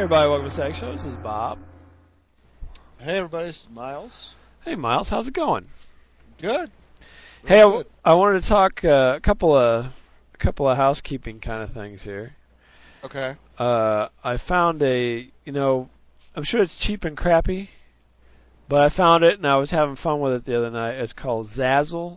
everybody, welcome to Static Show. This is Bob. Hey everybody, this is Miles. Hey Miles, how's it going? Good. Hey, Good. I wanted to talk a couple of housekeeping kind of things here. Okay. I found I'm sure it's cheap and crappy, but I found it and I was having fun with it the other night. It's called Zazzle,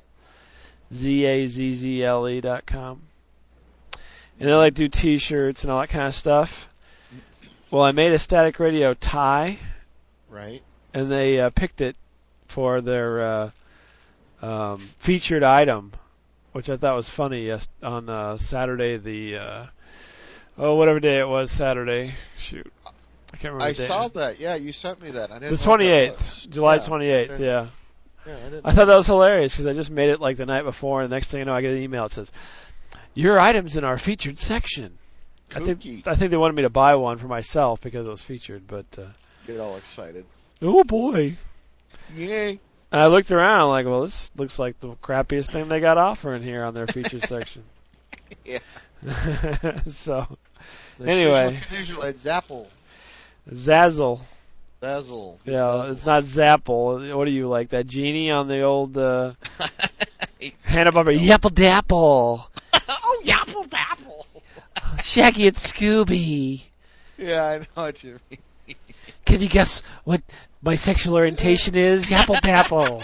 ZAZZLE.com. And they do T-shirts and all that kind of stuff. Well, I made a Static Radio tie. Right. And they picked it for their featured item, which I thought was funny. On Saturday, whatever day it was, Saturday. Shoot, I can't remember. I saw that. Yeah, you sent me that. I didn't The know what that 28th, was. July Yeah. 28th. Yeah. Yeah, I didn't. I thought that was hilarious because I just made it like the night before, and the next thing you know, I get an email that says, "Your item's in our featured section." Kooky. I think they wanted me to buy one for myself because it was featured, but Get all excited. oh boy. Yay. And I looked around, I'm like, well, this looks like the crappiest thing they got offering here on their featured section. Yeah. So, The anyway. usual like Zapple. Zazzle. Zazzle. Yeah, Zazzle. it's not Zapple. What are you, like that genie on the old Hanna-Barbera? Yapple Dapple. Oh, Yapple Dapple. Shaggy and Scooby. Yeah, I know what you mean. Can you guess what my sexual orientation is? Yapple Dapple.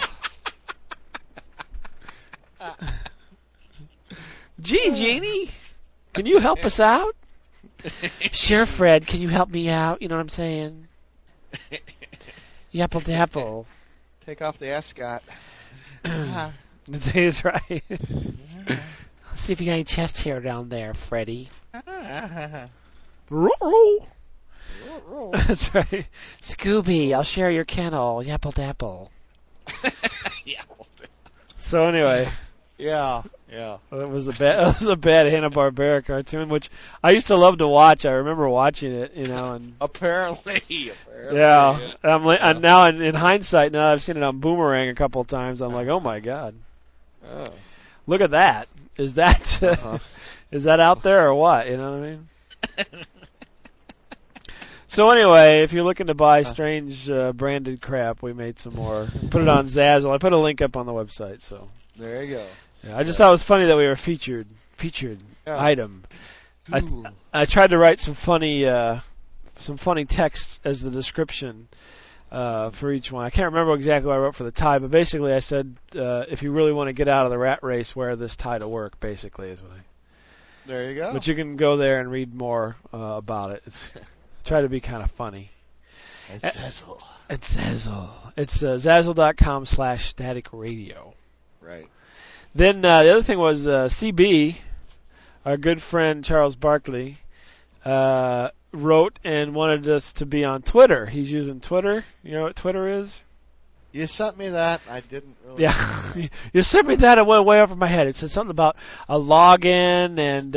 Gee, Genie, can you help us out? Sure, Fred, can you help me out? You know what I'm saying? Yapple Dapple. Take off the ascot. That's right. Let's see if you got any chest hair down there, Freddy. Ruh-roh. That's right. Scooby, I'll share your kennel. Yapple Dapple. So anyway, Yeah. it was a bad Hanna-Barbera cartoon, which I used to love to watch. I remember watching it, and Apparently. yeah. And now in hindsight, now I've seen it on Boomerang a couple of times. I'm like, oh my god, Oh. look at that. Is that is that out there or what? You know what I mean? So anyway, if you're looking to buy strange branded crap, we made some more. Put it on Zazzle. I put a link up on the website. So There you go. yeah, I just thought it was funny that we were featured item. Ooh. I tried to write some funny texts as the description for each one. I can't remember exactly what I wrote for the tie, but basically I said if you really want to get out of the rat race, wear this tie to work. Basically, is what I. There you go. But you can go there and read more about it. It's try to be kind of funny. It's Zazzle. It's Zazzle. It's Zazzle.com/static radio. Right. Then the other thing was CB, our good friend Charles Barkley, wrote and wanted us to be on Twitter. He's using Twitter. You know what Twitter is? You sent me that. I didn't really. Yeah. You sent me that. It went way over my head. It said something about a login and.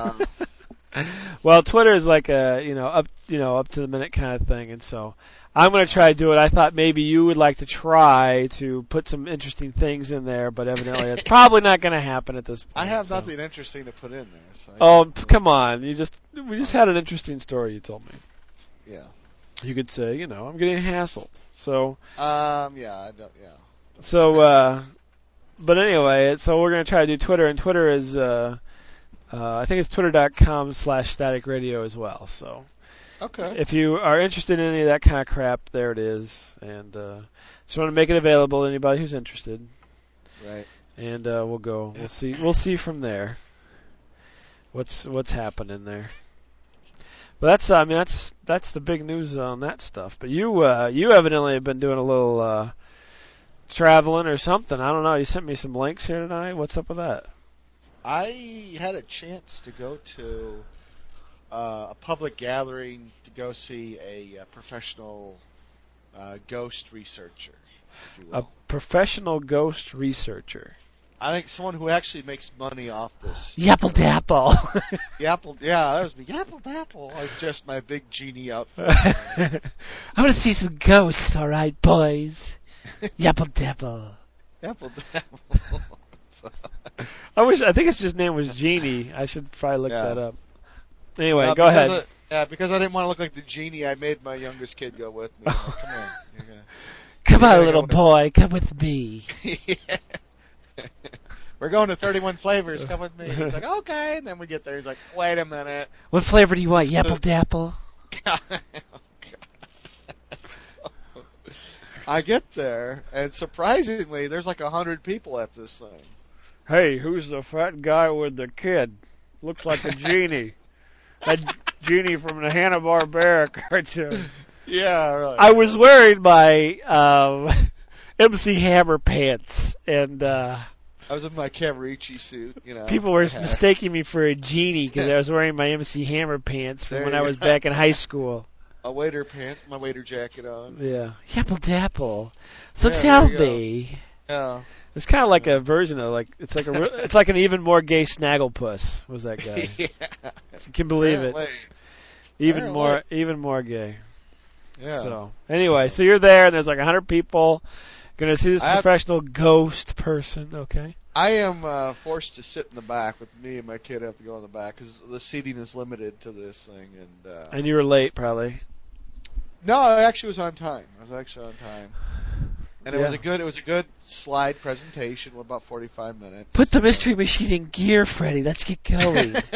Well, Twitter is like a up to the minute kind of thing, and so I'm going to try to do it. I thought maybe you would like to try to put some interesting things in there, but evidently that's probably not going to happen at this point. I have so. nothing interesting to put in there. So Come on! We just had an interesting story. You told me. Yeah. You could say, I'm getting hassled. So. Yeah. I don't. Yeah. So. But anyway, so we're going to try to do Twitter, and Twitter is. I think it's twitter.com/static radio as well. So Okay. if you are interested in any of that kind of crap, there it is. And just want to make it available to anybody who's interested. Right. And we'll go. We'll see from there what's happening there. But that's the big news on that stuff. But you evidently have been doing a little traveling or something. I don't know. You sent me some links here tonight. What's up with that? I had a chance to go to a public gathering to go see a professional ghost researcher, if you will. A professional ghost researcher. I think someone who actually makes money off this. Yapple Dapple. That was me. Yapple Dapple. I was just my big genie outfit. I'm gonna see some ghosts, all right, boys. Yapple Dapple. Yapple Dapple. I think his name was Genie. I should probably look that up. Anyway, go ahead. Because I didn't want to look like the genie, I made my youngest kid go with me. Like, come on. Come on, little boy. Come with me. We're going to 31 flavors. Come with me. He's like, okay. And then we get there. He's like, wait a minute. What flavor do you want? Yapple Dapple? I get there, and surprisingly, there's like 100 people at this thing. Hey, who's the fat guy with the kid? Looks like a genie. That genie from the Hanna-Barbera cartoon. Yeah, right. I was wearing my MC Hammer pants, and I was in my Cavaricci suit. People were mistaking me for a genie because I was wearing my MC Hammer pants from when I was back in high school. A waiter pants, my waiter jacket on. Yeah, Yapple Dapple. So tell me. Yeah. It's kind of like a version of it's like an even more gay Snagglepuss was that guy. Yeah. If you can believe it. Even more gay. Yeah. So anyway, so you're there and there's like 100 people going to see this professional ghost person. Okay. I am forced to sit in the back with me and my kid have to go in the back because the seating is limited to this thing. And you were late probably. No, I actually was on time. And it was a good slide presentation, about 45 minutes. Put the Mystery Machine in gear, Freddy. Let's get going. No.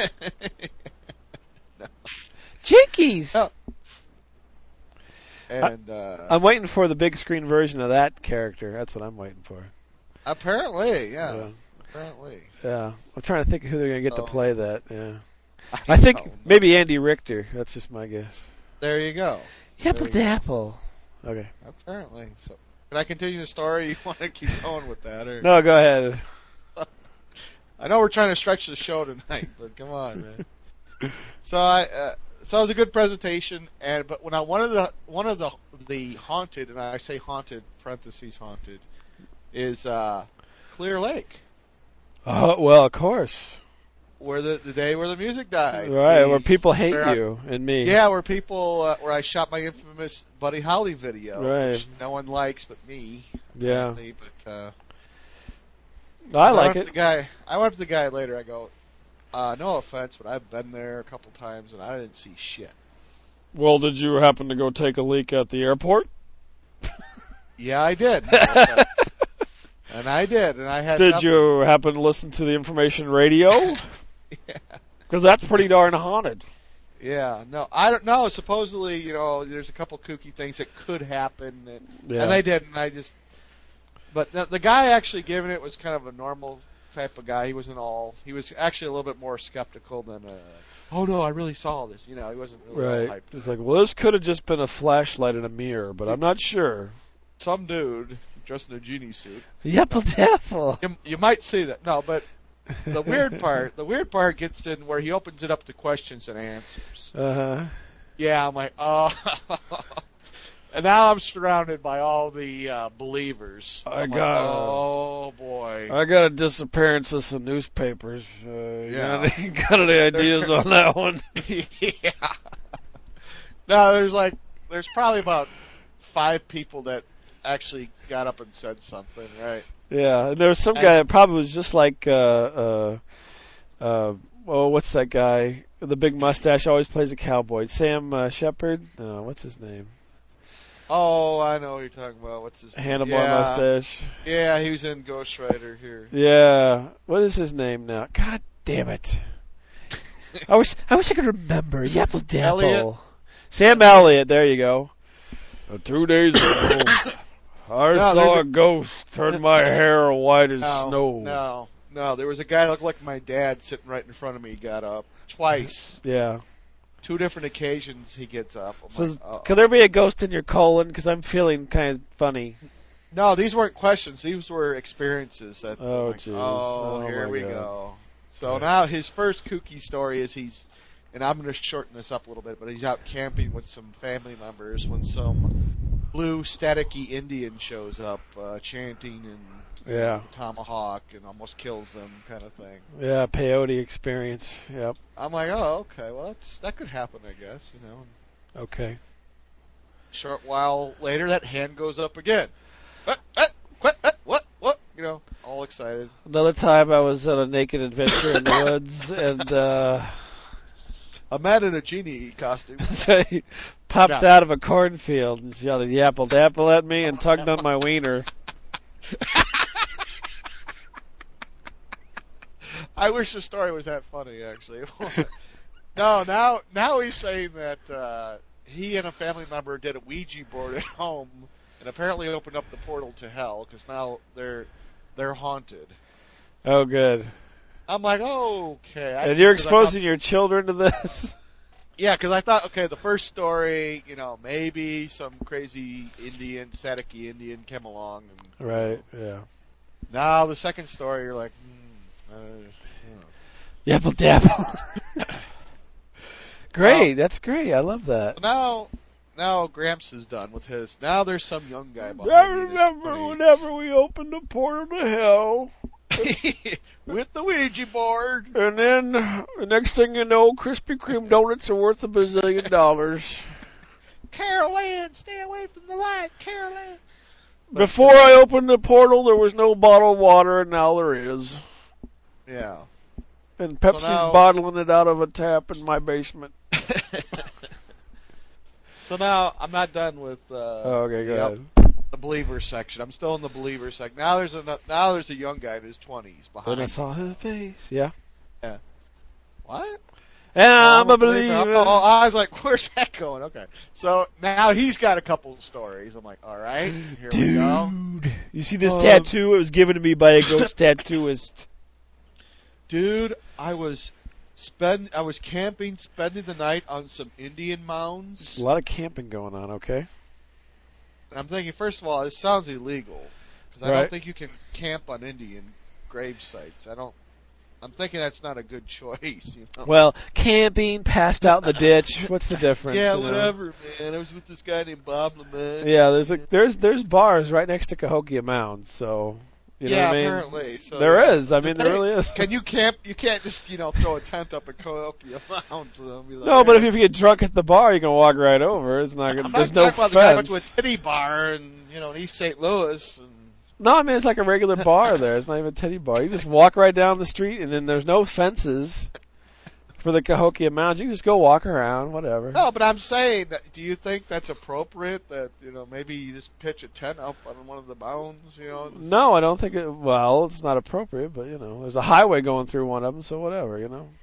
Jinkies! No. And I'm waiting for the big screen version of that character. That's what I'm waiting for. Apparently, yeah. Apparently. Yeah. I'm trying to think of who they're going to get to play that. Yeah. I think maybe Andy Richter. That's just my guess. There you go. Yapple Dapple. Okay. Apparently. So, can I continue the story? You want to keep going with that? Or? No, go ahead. I know we're trying to stretch the show tonight, but come on, man. So it was a good presentation, but when one of the haunted, and I say haunted parentheses haunted, is Clear Lake. Oh well, of course. Where the day where the music died. Right, where people hate you and me. Yeah, where where I shot my infamous Buddy Holly video, right? Which no one likes but me. Yeah. But I like it. I went up to the guy later. I go, no offense, but I've been there a couple times and I didn't see shit. Well, did you happen to go take a leak at the airport? Yeah, I did. And I did, and I had. Did you happen to listen to the information radio? Yeah. Because that's pretty darn haunted. Yeah, no, I don't know. Supposedly, there's a couple kooky things that could happen, and they didn't. But the guy actually giving it was kind of a normal type of guy. He was actually a little bit more skeptical than, oh no, I really saw this. He wasn't really all hyped. It's like, well, this could have just been a flashlight in a mirror, but I'm not sure. Some dude dressed in a genie suit. Yapple Dapple. You might see that. No, but the weird part gets in where he opens it up to questions and answers. Uh-huh. Yeah, I'm like, oh. And now I'm surrounded by all the believers. Oh boy. I got a disappearance of some newspapers. Got any ideas on that one? Yeah. No, there's probably about 5 people that actually got up and said something, right? Yeah, and there was some guy that probably was just like, what's that guy? The big mustache always plays a cowboy. Sam Shepard? No, what's his name? Oh, I know what you're talking about. What's his name? Handlebar mustache. Yeah, he was in Ghost Rider here. Yeah. What is his name now? God damn it. I wish I could remember. Yapple Dapple. Sam Elliott, there you go. 2 days ago, I saw a ghost turn my hair white as snow. No, there was a guy that looked like my dad sitting right in front of me. He got up twice. Yeah. 2 different occasions he gets up. Could there be a ghost in your colon? Because I'm feeling kind of funny. No, these weren't questions. These were experiences. That, jeez. Oh, here we go. So now his first kooky story is and I'm going to shorten this up a little bit, but he's out camping with some family members when some blue staticky Indian shows up chanting and tomahawk and almost kills them kind of thing. Yeah, peyote experience. Yep. I'm like, oh, okay, well, that could happen, I guess, Okay. Short while later, that hand goes up again. What? All excited. Another time I was on a naked adventure in the woods, and A man in a genie costume. So he popped Yeah. out of a cornfield and yelled "Yapple Dapple" at me and tugged on my wiener. I wish the story was that funny, actually. No, now he's saying that he and a family member did a Ouija board at home and apparently opened up the portal to hell because now they're haunted. Oh, good. I'm like, oh, okay. And you're exposing your children to this? Yeah, because I thought, okay, the first story, maybe some crazy Sadiki Indian came along. And, Right, yeah. Now the second story, you're like, Yapple Dapple. Great, that's great. I love that. Now Gramps is done with his. Now there's some young guy behind I me that's remember 28. whenever we opened the portal to hell. With the Ouija board. And then, the next thing you know, Krispy Kreme donuts are worth $1 bazillion. Carol Ann, stay away from the light, Carol Ann. Before I opened the portal, there was no bottled water, and now there is. Yeah. And Pepsi's now- bottling it out of a tap in my basement. So now I'm not done with Okay, go ahead. the believer section. I'm still in the believer section. Now there's a young guy in his 20s behind. Then I me. saw her face. Yeah. What? And I'm a believer. believer. Oh, I was like, where's that going? Okay. So now he's got a couple of stories. I'm like, all right, here we go. Dude, you see this tattoo? It was given to me by a ghost tattooist. Dude, I was camping, spending the night on some Indian mounds. A lot of camping going on, okay? And I'm thinking, first of all, this sounds illegal. Because I Right. don't think you can camp on Indian grave sites. I'm thinking that's not a good choice. Well, camping, passed out in the ditch. What's the difference? Yeah, you know? whatever, man. I was with this guy named Bob LeMay. Yeah, there's bars right next to Cahokia Mound, so you know what I mean? Apparently. So, There is. I mean, there really is. Can you camp? You can't just, throw a tent up at Cahokia Mound. So be like, No, but if you get drunk at the bar, you can walk right over. It's not gonna. I'm There's not no talking about the guy who went fence. to a titty bar in East St. Louis. And No, I mean it's like a regular bar there. It's not even a titty bar. You just walk right down the street, and then there's no fences for the Cahokia Mound. You can just go walk around, whatever. No, but I'm saying, do you think that's appropriate? That maybe you just pitch a tent up on one of the mounds? No, I don't think it. Well, it's not appropriate, but there's a highway going through one of them, so whatever,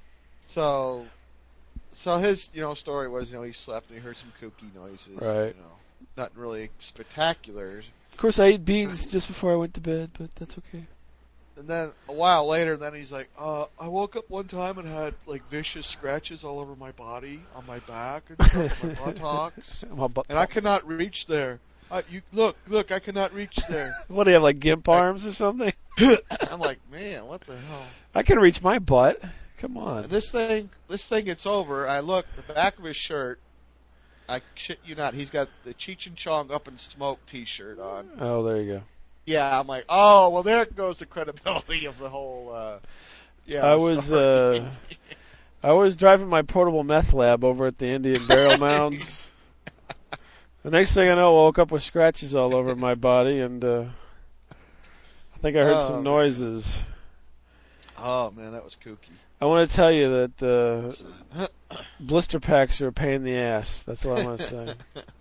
So his story was he slept and he heard some kooky noises. Right. Nothing really spectacular. Of course, I ate beans just before I went to bed, but that's okay. And then a while later, he's like, I woke up one time and had like vicious scratches all over my body, on my back, and my buttocks, and I cannot reach there. Look, I cannot reach there. What do you have, like gimp arms or something? I'm like, man, what the hell? I can reach my butt. Come on. And this thing gets over. I look, the back of his shirt. I shit you not, he's got the Cheech and Chong Up in Smoke T-shirt on. Oh, there you go. Yeah, I'm like, oh, well, there goes the credibility of the whole. I was driving my portable meth lab over at the Indian Burial Mounds. The next thing I know, I woke up with scratches all over my body, and I think I heard some noises. Oh man, that was kooky. I want to tell you that blister packs are a pain in the ass. That's all I want to say.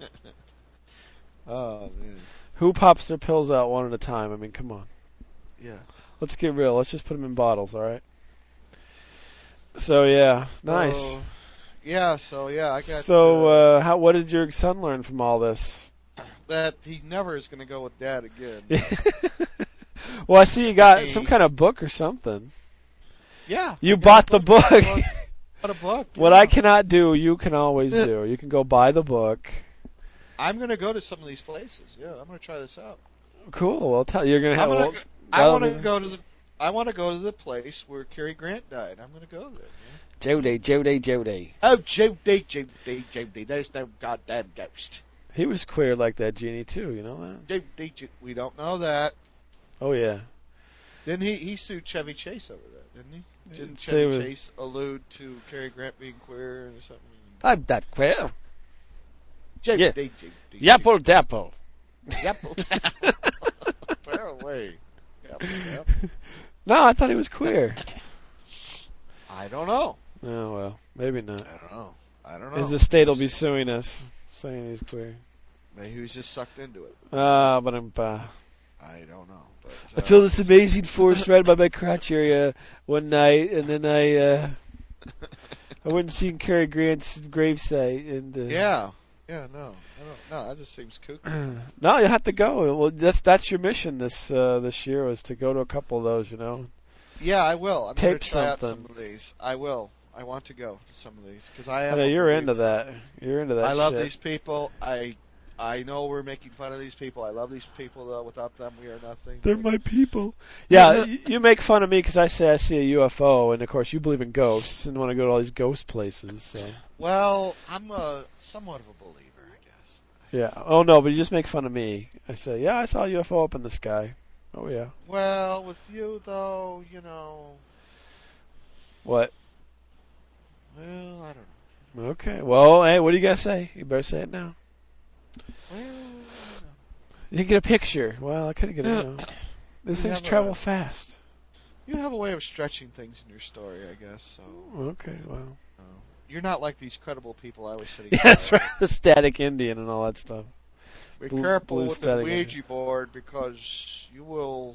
Oh man. Who pops their pills out one at a time? I mean, come on. Yeah. Let's get real. Let's just put them in bottles, all right? So yeah, nice. I got. So what did your son learn from all this? That he never is going to go with Dad again. Well, I see you got some kind of book or something. Yeah. You bought the book. Bought a book. What I cannot do, you can always do. You can go buy the book. I'm going to go to some of these places. Yeah, I'm going to try this out. Cool. Well, you're going to have. I want to go to the place where Cary Grant died. I'm going to go there. Jody. Oh, Jody. There's no goddamn ghost. He was queer like that genie too. You know that? We don't know that. Oh yeah. Didn't he sued Chevy Chase over that? Didn't he? Didn't Say Chevy Chase allude to Cary Grant being queer or something? I'm not queer. Yeah. Yapple Dapple. Apparently. Yep. No, I thought he was queer. I don't know. Oh well, maybe not. I don't know. His estate will be suing us, saying he's queer. Maybe he was just sucked into it. But I don't know. But, I feel this amazing force right by my crotch area one night, and then I went and seen Cary Grant's gravesite, and Yeah, no, that just seems kooky. no, you have to go. Well, that's your mission this year, was to go to a couple of those, Yeah, I will. I'm Tape going to try out something. some of these. I will. I want to go to some of these because I know you're into that. You're into that. I love shit. these people. I know we're making fun of these people. I love these people, though. Without them, we are nothing. They're my people. Yeah, you make fun of me because I say I see a UFO, and of course you believe in ghosts and want to go to all these ghost places. So. Well, I'm somewhat of a believer, I guess. Yeah. Oh no, but you just make fun of me. I say, yeah, I saw a UFO up in the sky. Oh yeah. Well, with you though, What? Well, I don't know. Okay. Well, hey, what do you guys say? You better say it now. Well, You can get a picture. Well, I couldn't get it now. These You things have travel a- fast. you have a way of stretching things in your story, I guess. So Okay. Well. you're not like these credible people I was sitting. Yeah, that's right. The static Indian and all that stuff. Be Blue careful with the static Ouija board because you will.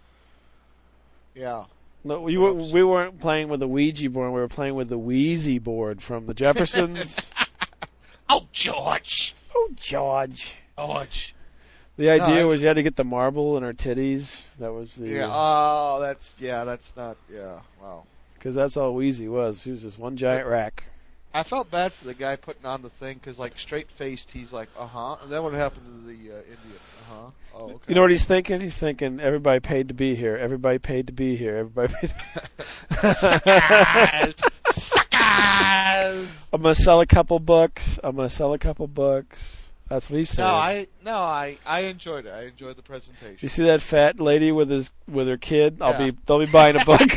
Yeah. No, we weren't playing with the Ouija board. We were playing with the Wheezy board from the Jeffersons. Oh, George. Oh, George. George. The idea No, was you had to get the marble in her titties. That was the. Yeah. Oh, that's not. Yeah. Wow. Because that's all Wheezy was. She was just one giant rack. I felt bad for the guy putting on the thing because, like, straight-faced, he's like, and then what happened to the Indian? Oh, okay. You know what he's thinking? He's thinking, everybody paid to be here. Everybody paid to be here. Everybody paid to Suckers! Suckers! I'm going to sell a couple books. That's what he's saying. I enjoyed it. I enjoyed the presentation. You see that fat lady with her kid? Yeah. They'll be buying a book.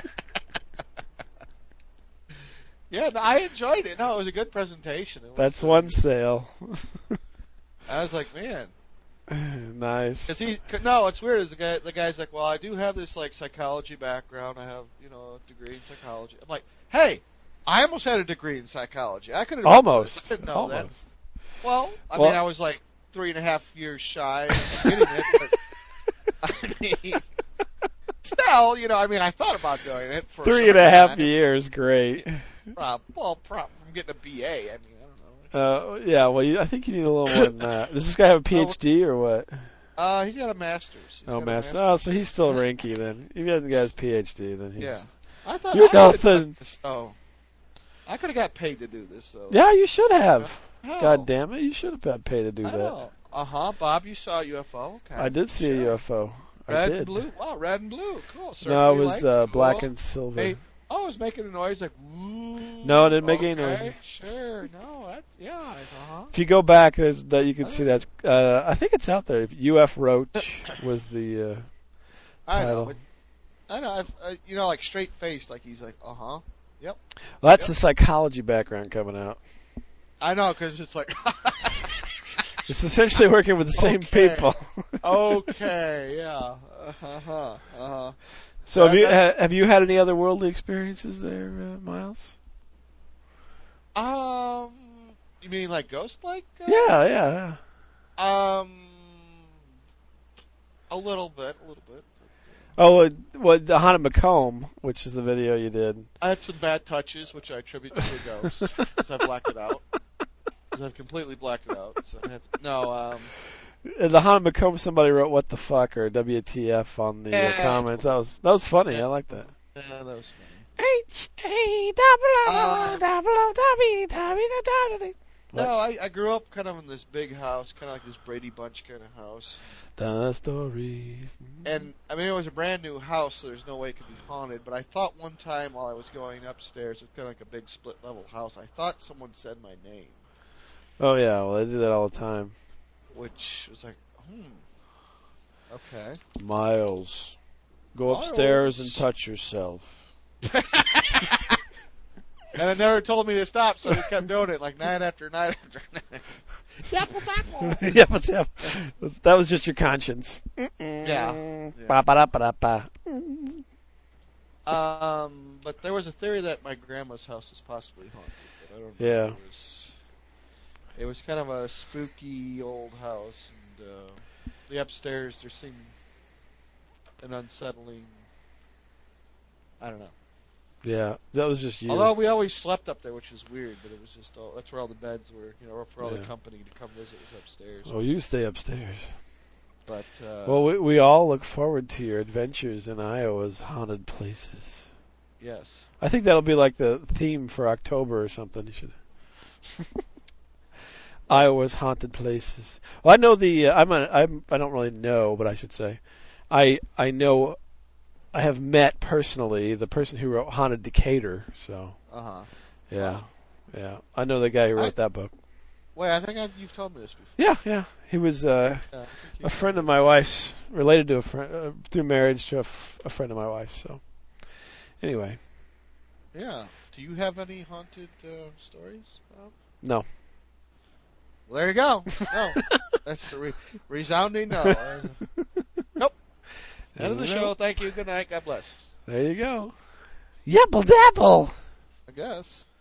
Yeah, no, I enjoyed it. No, it was a good presentation. That's one sale. I was like, man. Nice. What's weird is the guy's like, well, I do have this like psychology background. I have, a degree in psychology. I'm like, hey, I almost had a degree in psychology. I could have Almost. I didn't know that. Almost. Well, I mean, I was like 3.5 years shy of getting it, but I mean, still, I thought about doing it for 3.5 years, great. I'm getting a BA. I mean, I don't know. Yeah, well, I think you need a little more than that. Does this guy have a PhD or what? He's got a master's. Master's. Oh, so he's still ranky then. If you had the guy's PhD, then he's... Yeah. I thought You're nothing. So I could have got paid to do this. So. Yeah, you should have. How? God damn it, you should have got paid to do that. know. Bob, you saw a UFO. Okay. I did see a UFO. Red I did. and blue. Wow, red and blue. Cool. No, it was Cool. black and silver. Hey, it was making a noise like. No, it didn't make any noise. Sure. No. If you go back, there's that you can see that's. I think it's out there. UF Roach was the title. I know. Like straight faced, like he's like, Yep. Well, that's the psychology background coming out. I know, because it's like. It's essentially working with the same people. Okay. Yeah. So have you had any otherworldly experiences there, Miles? You mean like ghost-like? Yeah. A little bit. Oh, well, the Haunted Macomb, which is the video you did. I had some bad touches, which I attribute to the ghost, because I blacked it out. Because I've completely blacked it out. So The Haunted Macomb, somebody wrote "What the fuck" or "WTF" on the comments. That was funny. I like that. Yeah, that was funny. No, I grew up kind of in this big house, kind of like this Brady Bunch kind of house. The story. And, I mean, it was a brand new house, so there's no way it could be haunted. But I thought one time while I was going upstairs, it's kind of like a big split-level house, I thought someone said my name. Oh, yeah, well, they do that all the time. Which was like, okay. Miles, go upstairs and touch yourself. And it never told me to stop, so I just kept doing it, like night after night after night. Dapple, dapple. Yeah. That was just your conscience. Yeah. Ba-ba-da-ba-da-ba. But there was a theory that my grandma's house is possibly haunted, but I don't know. Yeah. It was kind of a spooky old house, and the upstairs there seemed an unsettling. I don't know. Yeah, that was just you. Although we always slept up there, which is weird, but it was just that's where all the beds were, for all the Yeah. company to come visit was upstairs. Oh, you stay upstairs. But Well, we all look forward to your adventures in Iowa's haunted places. yes. I think that'll be like the theme for October or something. You should. Iowa's haunted places. Well, I know I don't really know, but I should say, I know. I have met personally the person who wrote Haunted Decatur. So. Yeah, yeah. I know the guy who wrote that book. Wait, I think you've told me this before. Yeah. He was a friend of my wife's, related to a friend through marriage to a friend of my wife's. So, anyway. Yeah. Do you have any haunted stories, Bob? No. Well, there you go. No, that's a resounding no. Nope. End of the show. Thank you. Good night. God bless. There you go. Yipple dabble. I guess.